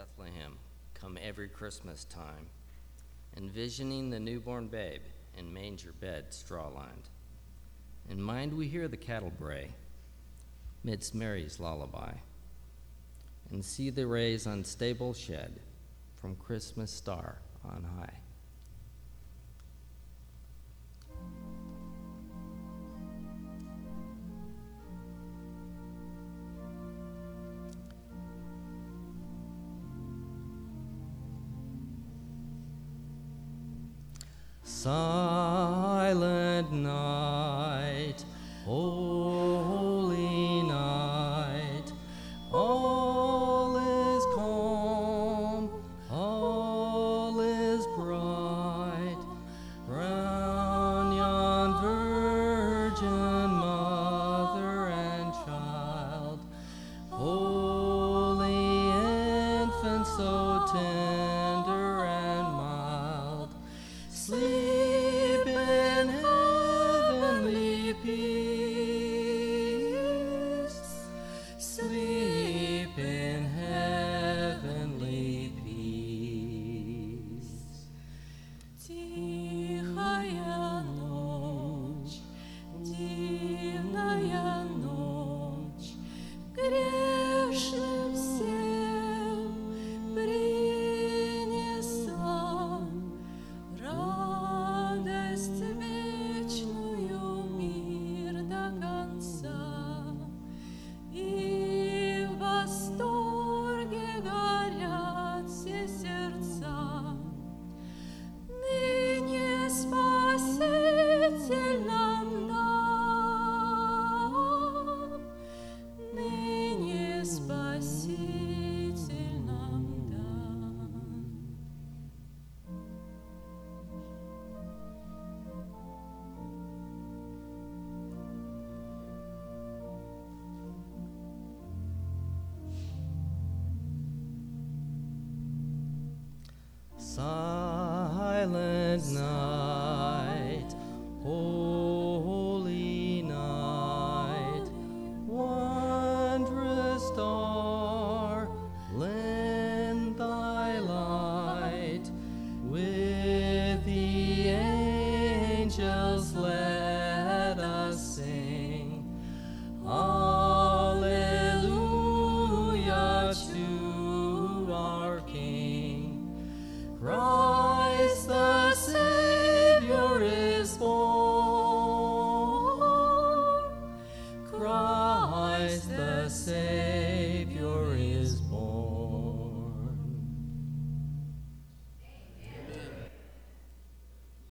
Bethlehem come every Christmas time, envisioning the newborn babe in manger bed straw-lined. In mind we hear the cattle bray midst Mary's lullaby, and see the rays unstable shed from Christmas star on high. Some